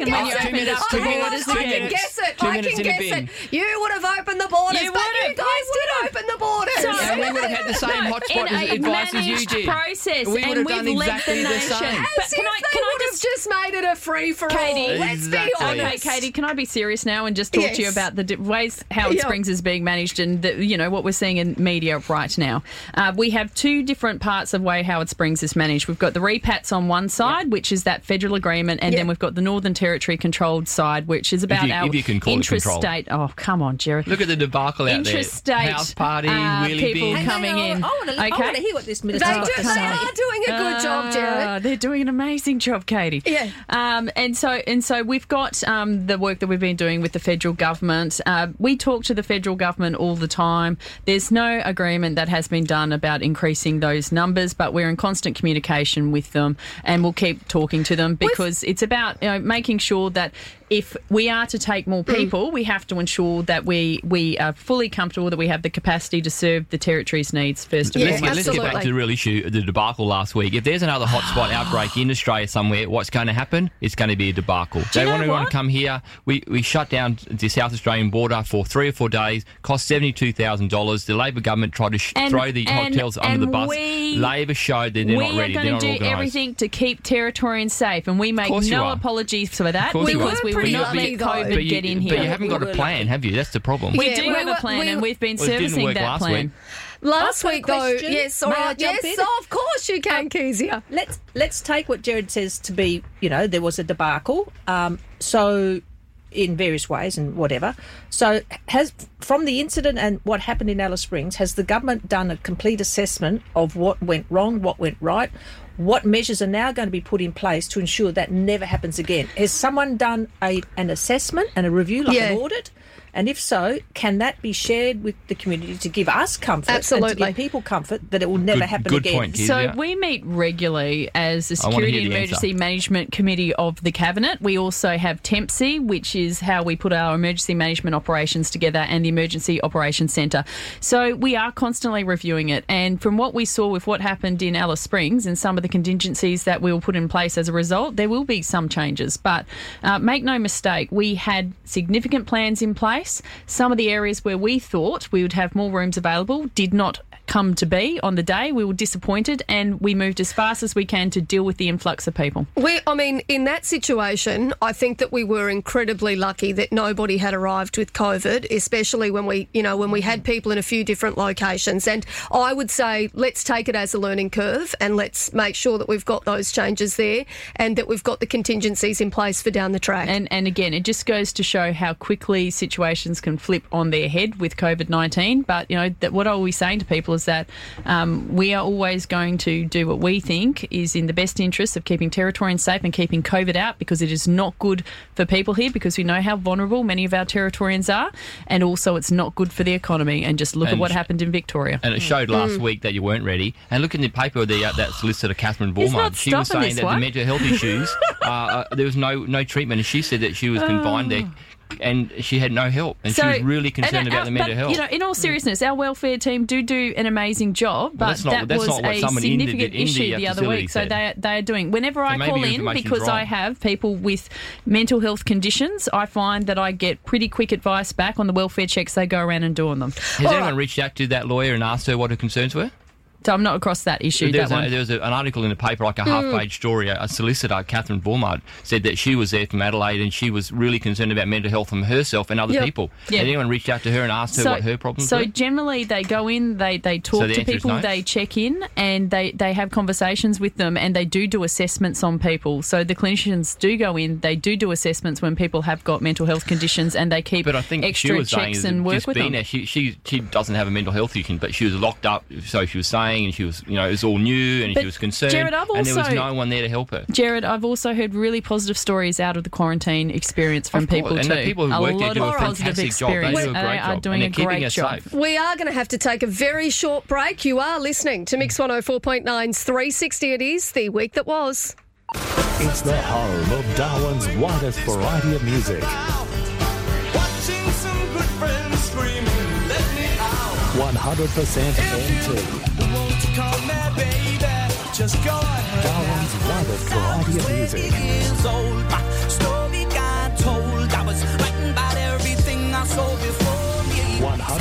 guess minutes, it. two minutes, I two can- minutes, I two can minutes. guess it. Two I minutes can in a guess bin. it. You would have opened the borders, You but would've, you guys you did open the borders. So- And we would have had the same hotspot in a advice as you managed did. process, We would and have we've done led exactly the the nation. same. But As can if I, they can I would just have just made it a free for all. Katie, Let's be Exactly. honest. Okay, Katie, can I be serious now and just talk to you Yes. about the di- ways Howard Yeah. Springs is being managed and the, you know what we're seeing in media right now? Uh, we have two different parts of way Howard Springs is managed. We've got the repats on one side, Yep. which is that federal agreement, and Yep. then we've got the Northern Territory controlled side, which is about you- our if you can call it control. intrastate. Oh, come on, Jerry. Look at the debacle out there. Intrastate House party, uh, wheelie people bin. coming Hang on, in. I want to okay? hear what this They, minister's got do, to they say. are doing a good job, Uh, Jared. they're doing an amazing job, Katie. Yeah. Um, and so and so we've got um, the work that we've been doing with the federal government. Uh, we talk to the federal government all the time. There's no agreement that has been done about increasing those numbers, but we're in constant communication with them, and we'll keep talking to them because it's about you know, making sure that if we are to take more people, we have to ensure that we we are fully comfortable that we have the capacity to serve the territory's needs first and Yeah, Let's get, let's get back absolutely. to the real issue, the debacle last week. If there's another hotspot outbreak in Australia somewhere, what's going to happen? It's going to be a debacle. you They know want everyone what? to come here. We we shut down the South Australian border for three or four days, cost seventy-two thousand dollars. The Labor government tried to sh- And- throw the and- hotels under and the bus. we- Labor showed that they're we not ready. are They're going not to do organised. everything to keep Territorians safe, and we make course you no are. apologies for that Of course you because are. we will pretty not lucky let though. COVID But you, get in but here. you haven't got a plan, have you? That's the problem. we Yeah, do we have were- a plan, we and were- we've been Well, it didn't servicing work that last plan. week. Last I've got a week, though, question. yes, all May I right, jump yes, in? oh, of course you can, Kezia. Let's let's take what Jared says to be, you know, there was a debacle. Um, so, in various ways and whatever. So, has from the incident and what happened in Alice Springs, has the government done a complete assessment of what went wrong, what went right? What measures are now going to be put in place to ensure that never happens again? Has someone done a an assessment and a review, like Yeah. an audit? And if so, can that be shared with the community to give us comfort and to Absolutely. give people comfort that it will never Good- happen good again? point, Keith. So Yeah. we meet regularly as the I wanna Security hear and the Emergency answer. Management Committee of the Cabinet. We also have TEMPSI, which is how we put our emergency management operations together, and the Emergency Operations Centre. So we are constantly reviewing it. And from what we saw with what happened in Alice Springs and some of the contingencies that we will put in place as a result, there will be some changes. But uh, make no mistake, we had significant plans in place. Some of the areas where we thought we would have more rooms available did not come to be on the day. We were disappointed, and we moved as fast as we can to deal with the influx of people. We, I mean, in that situation, I think that we were incredibly lucky that nobody had arrived with COVID, especially when we, you know, when we had people in a few different locations. And I would say, let's take it as a learning curve, and let's make sure that we've got those changes there, and that we've got the contingencies in place for down the track. And and again, it just goes to show how quickly situations can flip on their head with COVID nineteen. But, you know, that what are we saying to people is that um, we are always going to do what we think is in the best interest of keeping Territorians safe and keeping COVID out, because it is not good for people here, because we know how vulnerable many of our Territorians are, and also it's not good for the economy. And just look And at what sh- happened in Victoria. And it showed last week that you weren't ready. And look in the paper, the, uh, that solicitor, Catherine He's Bormund, not she was stopping saying this that one. the mental health issues, uh, uh, there was no, no treatment. And she said that she was confined there and she had no help. And she was really concerned and about our- the mental but, health. You know, in all seriousness, our welfare team do do an amazing job, but Well, that's not- that that's was not what a someone in the- significant in the, issue uh, the other facility week. So said. they they are doing. Whenever I maybe call your in, information's because I wrong. have people with mental health conditions, I find that I get pretty quick advice back on the welfare checks they go around and do on them. Has anyone reached out to that lawyer and asked her what her concerns were? So I'm not across that issue. There That was, a, one. there was a, an article in the paper, like a half-page story. A, a solicitor, Catherine Bormund, said that she was there from Adelaide and she was really concerned about mental health from herself and other Yep. people. Yeah. Had anyone reached out to her and asked her what her problems so were? generally they go in, they, they talk So the to answer is people, no? they check in, and they, they have conversations with them, and they do do assessments on people. So the clinicians do go in, they do do assessments when people have got mental health conditions, and they keep But I think extra she was saying checks is and that work just with being them. there, she, she she doesn't have a mental health issue, but she was locked up, so she was saying, and she was, you know, it was all new, and But she was concerned, Jared, I've and there was also- no one there to help her. Jared, I've also heard really positive stories out of the quarantine experience from Of course, people and too. the people who a work there lot do a of positive fantastic job. They do a experience. great They are job, doing and a they're keeping great us job. safe. We are going to have to take a very short break. You are listening to Mix one oh four point nine's three sixty. It is the week that was. It's the home of Darwin's widest variety of music. Watching some good friends screaming, let me out. one hundred percent N T. Won't you call me baby? Just go ahead. Darwin's widest variety of music. Years old, my story got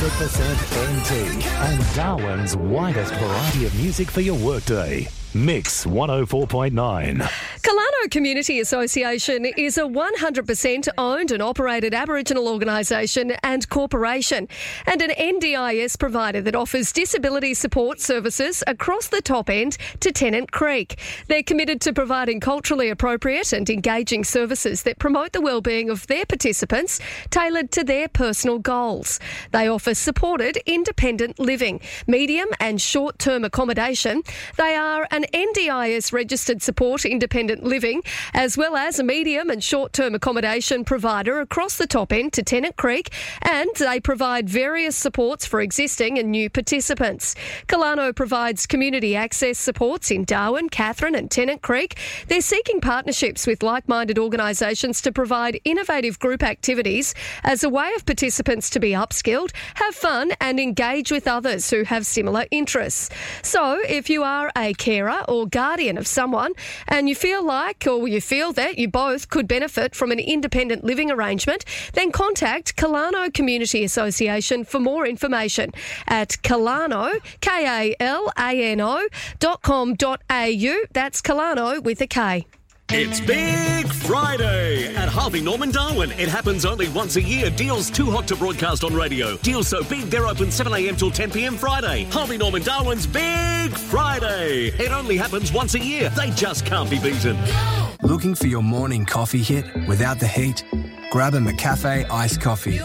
hundred percent N T and Darwin's widest variety of music for your workday. Mix one oh four point nine. Kalano Community Association is a one hundred percent owned and operated Aboriginal organisation and corporation, and an N D I S provider that offers disability support services across the top end to Tennant Creek. They're committed to providing culturally appropriate and engaging services that promote the wellbeing of their participants, tailored to their personal goals. They offer supported independent living, medium and short-term accommodation. They are an N D I S registered support independent living, as well as a medium and short-term accommodation provider across the top end to Tennant Creek, and they provide various supports for existing and new participants. Kalano provides community access supports in Darwin, Katherine and Tennant Creek. They're seeking partnerships with like-minded organisations to provide innovative group activities as a way of participants to be upskilled, have fun and engage with others who have similar interests. So if you are a carer or guardian of someone and you feel like or you feel that you both could benefit from an independent living arrangement, then contact Kalano Community Association for more information at kalano, K A L A N O dot com dot A U. That's Kalano with a K. It's Big Friday at Harvey Norman Darwin. It happens only once a year. Deals too hot to broadcast on radio. Deals so big they're open seven a.m. till ten p.m. Friday. Harvey Norman Darwin's Big Friday. It only happens once a year. They just can't be beaten. Looking for your morning coffee hit without the heat? Grab a McCafe iced coffee.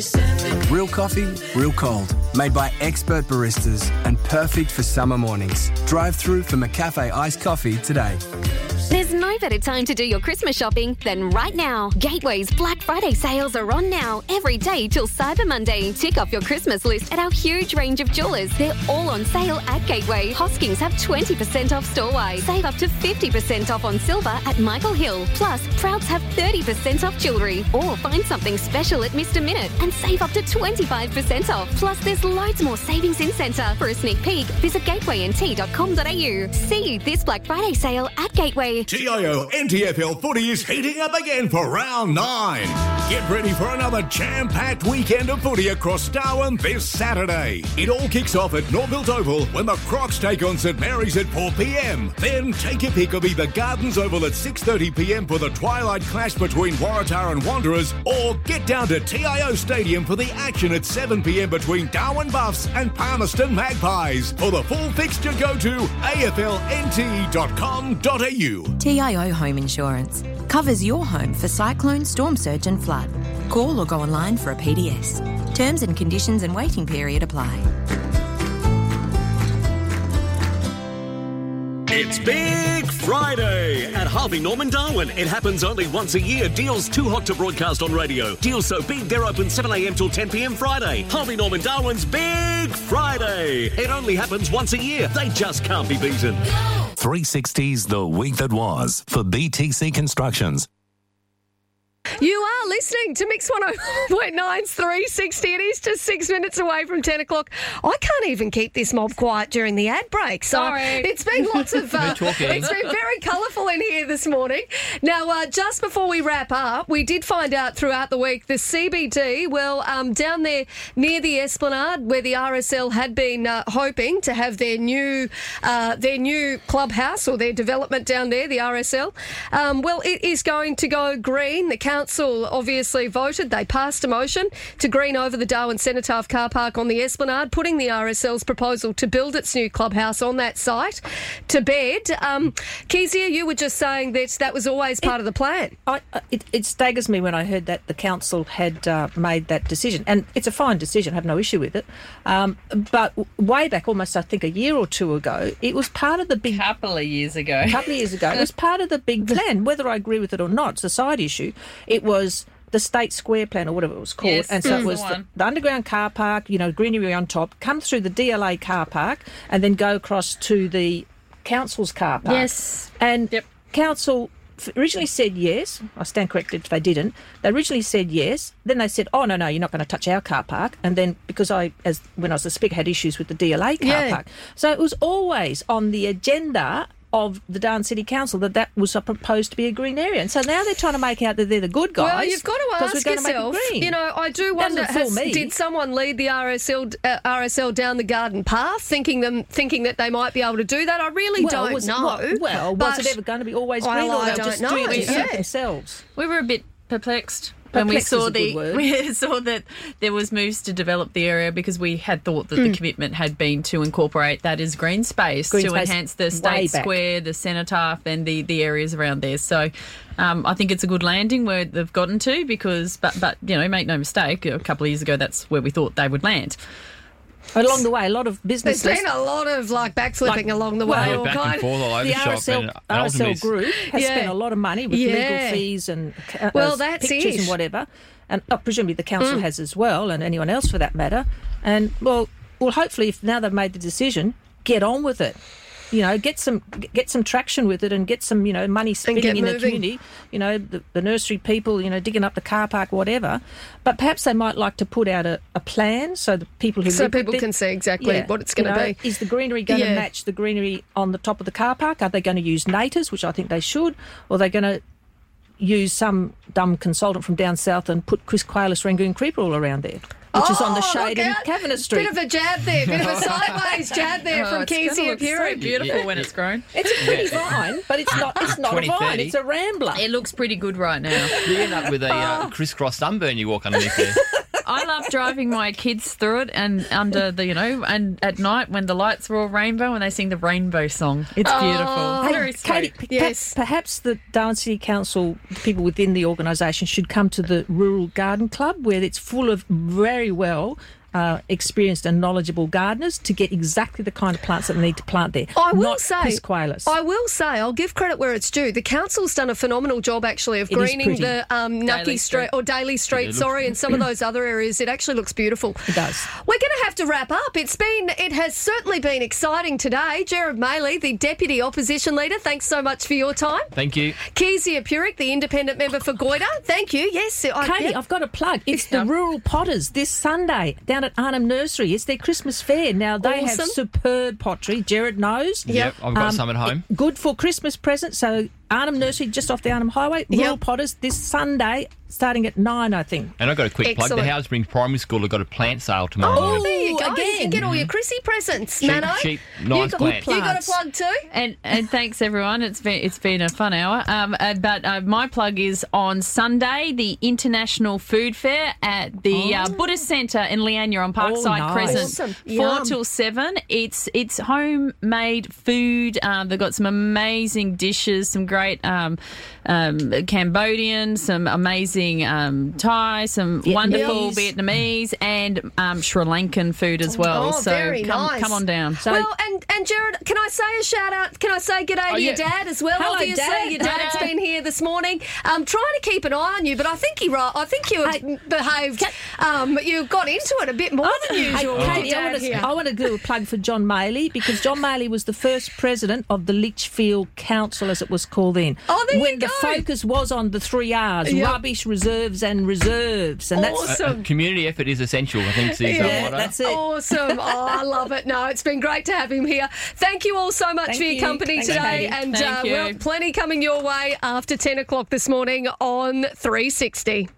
Real coffee, real cold. Made by expert baristas and perfect for summer mornings. Drive through for McCafe iced coffee today. There's no better time to do your Christmas shopping than right now. Gateway's Black Friday sales are on now, every day till Cyber Monday. Tick off your Christmas list at our huge range of jewellers. They're all on sale at Gateway. Hoskins have twenty percent off store-wide. Save up to fifty percent off on silver at Michael Hill. Plus, Prouds have thirty percent off jewellery. Or find something special at Mister Minute and save up to twenty-five percent off. Plus, there's loads more savings in centre. For a sneak peek, visit gateway n t dot com dot a u. See you this Black Friday sale at Gateway. T I O N T F L footy is heating up again for round nine. Get ready for another jam-packed weekend of footy across Darwin this Saturday. It all kicks off at Norbuilt Oval when the Crocs take on St Mary's at four p.m. Then take your pick of either Gardens Oval at six thirty p.m. for the twilight clash between Waratah and Wanderers, or get down to T I O Stadium for the action at seven p.m. between Darwin Buffs and Palmerston Magpies. For the full fixture, go to a f l n t dot com dot a u. T I O Home Insurance covers your home for cyclone, storm surge and flood. Call or go online for a P D S. Terms and conditions and waiting period apply. It's Big Friday at Harvey Norman Darwin. It happens only once a year. Deals too hot to broadcast on radio. Deals so big they're open seven a.m. till ten p.m. Friday. Harvey Norman Darwin's Big Friday. It only happens once a year. They just can't be beaten. three sixty's The Week That Was for B T C Constructions. You are listening to Mix one oh four point nine's three sixty. It is just six minutes away from ten o'clock. I can't even keep this mob quiet during the ad break. So Sorry. It's been lots of uh, talking. It's been very colourful in here this morning. Now, uh, just before we wrap up, we did find out throughout the week the C B D, well, um, down there near the Esplanade, where the R S L had been uh, hoping to have their new uh, their new clubhouse or their development down there, the R S L. Um, well, it is going to go green. The council obviously voted. They passed a motion to green over the Darwin Cenotaph car park on the Esplanade, putting the R S L's proposal to build its new clubhouse on that site to bed. Um, Kezia, you were just saying that that was always part it, of the plan. I, it, it staggers me when I heard that the council had uh, made that decision. And it's a fine decision, I have no issue with it. Um, but way back, almost I think a year or two ago, it was part of the big... couple of years ago. A couple of years ago. It was part of the big plan. Whether I agree with it or not, it's a side issue. It was the State Square plan or whatever it was called. Yes, and so it that's was the the, one. the underground car park, you know, greenery on top, come through the D L A car park and then go across to the council's car park. Yes. And Yep. council originally said yes. I stand corrected if they didn't. They originally said yes. Then they said, oh, no, no, you're not going to touch our car park. And then because I, as when I was the Speaker, had issues with the D L A car Yeah. park. So it was always on the agenda of the Darwin City Council that that was proposed to be a green area. And so now they're trying to make out that they're the good guys. Well, you've got to 'cause ask we're going to make it yourself, green. you know, I do wonder, Doesn't fool has, me. did someone lead the R S L uh, R S L down the garden path thinking them thinking that they might be able to do that? I really Well, don't was, know. Well, well but, was it ever going to be always Well, green, or I they were don't just know. doing it to Yeah. suit themselves? We were a bit perplexed. When we Perplexed is saw a good the word. we saw that there was moves to develop the area because we had thought that the commitment had been to incorporate that as green space Green to space enhance the way State back. Square, the Cenotaph, and the, the areas around there. So um, I think it's a good landing where they've gotten to because, but but you know, make no mistake, a couple of years ago that's where we thought they would land. Along the way, a lot of There's businesses... been a lot of like backflipping Like- along the way. well, all back kind and forth all over the the shop. R S L, and, and R S L ultimately, group has Yeah. spent a lot of money with Yeah. legal fees and uh, Well, uh, that's pictures it. and whatever, and uh, presumably the council Mm. has as well, and anyone else for that matter. And well, well, hopefully, if now they've made the decision, get on with it. You know, get some get some traction with it, and get some you know money spending get in the moving. community. You know, the, the nursery people, you know, digging up the car park, whatever. But perhaps they might like to put out a, a plan so the people who So live with people it- can see exactly Yeah, what it's you going to know, be. Is the greenery going to Yeah. match the greenery on the top of the car park? Are they going to use natives, which I think they should, or are they going to use some dumb consultant from down south and put Chris Qualis Rangoon Creeper all around there, which is on the Oh, shade look in out. Kavanagh Street? Bit of a jab there, bit of a sideways jab there Oh, from it's gonna Kezia look so Purick. beautiful when it's grown. It's a pretty vine, but it's not. It's not a twenty vine. thirty. It's a rambler. It looks pretty good right now. you end up with a uh, crisscross sunburn you walk underneath there. I love driving my kids through it and under the, you know, and at night when the lights are all rainbow and they sing the rainbow song. It's beautiful. Hey, Very Katie, sweet. p- Yes. per- perhaps the Darwin City Council, the people within the organisation, should come to the Rural Garden Club, where it's full of very well uh, experienced and knowledgeable gardeners to get exactly the kind of plants that they need to plant there. I will not say, Chris Qualis. I will say, I'll give credit where it's due. The council's done a phenomenal job actually of It is greening pretty. the um, Nucky Daly Street Street. or Daly Street, looks- sorry, and some of those other areas. It actually looks beautiful. It does. We're going to have to wrap up. It's been, it has certainly been exciting today. Jared Maley, the Deputy Opposition Leader, thanks so much for your time. Thank you. Kezia Purick, the Independent Member for Goyder, thank you. Yes, I, Katie, yep. I've got a plug. It's the Rural Potters this Sunday down at Arnhem Nursery. It's their Christmas fair. Now, they have Awesome. superb pottery. Jared knows. Yep, I've got Um, some at home. Good for Christmas presents. So, Arnhem Nursery, just off the Arnhem Highway. Rural Yep. Potters this Sunday, starting at nine, I think. And I've got a quick plug. Excellent. The Howard Springs Primary School have got a plant sale tomorrow Oh, morning. there you go. You again. can get all your Chrissy presents, Cheap, Mano. cheap, you nice got, plants. You got a Plants. plug too? And, and thanks everyone. It's been it's been a fun hour. Um, uh, but uh, my plug is on Sunday, the International Food Fair at the uh, Buddhist Centre in Leanya on Parkside Oh, nice. Crescent, Awesome. four Yum. till seven. It's it's homemade food. Um, they've got some amazing dishes, some great um, um, Cambodian, some amazing um, Thai, some wonderful Vietnamese, and um, Sri Lankan food as well. Oh, so very come nice. come on down. So, Well, and, and Jared, can I say a shout out? Can I say g'day Oh, to your yeah. dad as well? Hello, Obviously, Dad. your dad's Hello. been here this morning. Um, trying to keep an eye on you, but I think he, I think you Hey, behaved. Um, you got into it a bit more than Hey, usual. with Katie, your I dad want, to, here. I want to do a plug for John Maley because John Maley was the first president of the Litchfield Council, as it was called then. Oh, there you when the go. focus was on the three R's: Yep. rubbish, reserves, and reserves. And that's Awesome. Uh, community effort is essential, I think, is the Yeah, motto. that's it. Awesome. Oh, I love it. No, it's been great to have him here. Thank you all so much Thank for your you. company Thanks, today. Katie. And Thank uh, you. well, plenty coming your way after ten o'clock this morning on three sixty.